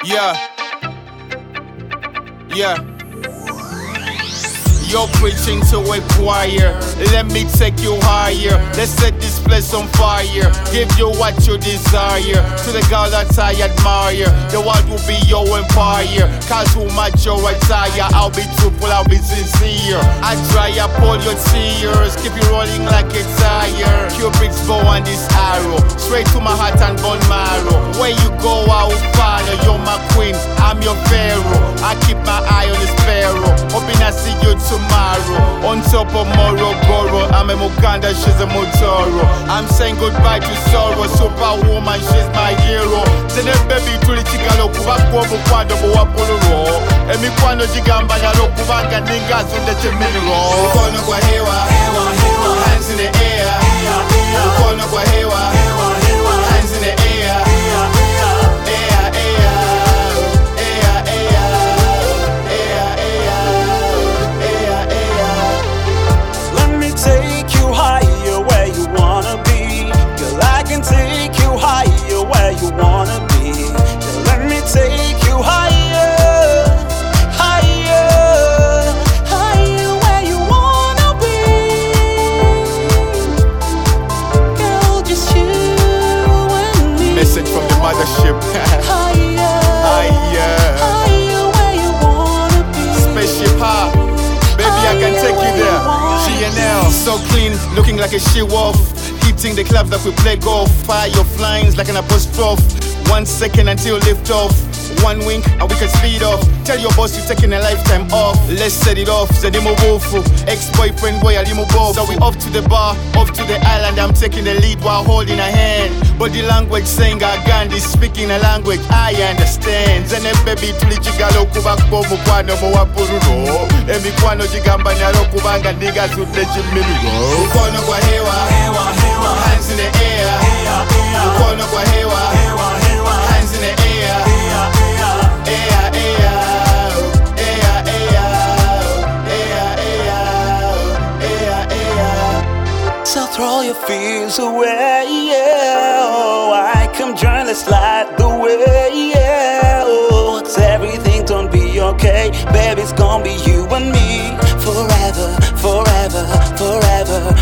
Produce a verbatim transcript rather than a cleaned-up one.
Yeah. Yeah. You're preaching to a choir. Let me take you higher. Let's set this place on fire. Give you what you desire. To the girl that I admire, the world will be your empire. Cause who match your attire? I'll be truthful, I'll be sincere. I try, I pull your tears. Keep you rolling like a tire. Cupid's bow and this arrow, straight to my heart and bone marrow. Where you go, I will follow. You're my queen, I'm your pharaoh. I keep my eye on the sparrow, hoping I see you tomorrow. On top of Morogoro, I'm a Muganda, she's a Motoro. I'm saying goodbye to sorrow, superwoman, she's my hero. Zene baby tuli chigalo kuba kwa mukwando buwa puluro. Emi kwano jigamba nyalo kubanga ninga zunde cheminiro. Ukono kwa hewa, hands in the air. Ukono kwa hewa, hands in the air. Take you higher where you wanna be. Girl, let me take you higher, higher, higher where you wanna be. Girl, just you and me. Message from the mothership. Higher, higher, higher where you wanna be. Spaceship high, baby higher, I can take you there. G N L, so clean, looking like a she-wolf. Hitting the club that we play golf. Fire your flyings like an apostrophe. One second until lift off. One wink and we can speed off. Tell your boss you're taking a lifetime off. Let's set it off. Zedimo Wolfu, ex-boyfriend boy Alimo Bob. So we off to the bar, off to the island. I'm taking the lead while holding a hand. Body language saying I Gandhi, speaking a language I understand. Zene baby tuli chigalo kuba kwa mukwano mwa pururo. Emi kwano jigamba nyalo kubanga niga zunde chimimiro. Ukono kwa hewa, hands in the air. Ukono kwa hewa, hands in the air. Air, air, air, air, air, air. So throw your fears away, yeah. Oh, I come join, let's slide the way, yeah. Oh, it's everything gonna be okay. Baby, it's gonna be you and me forever, forever, forever.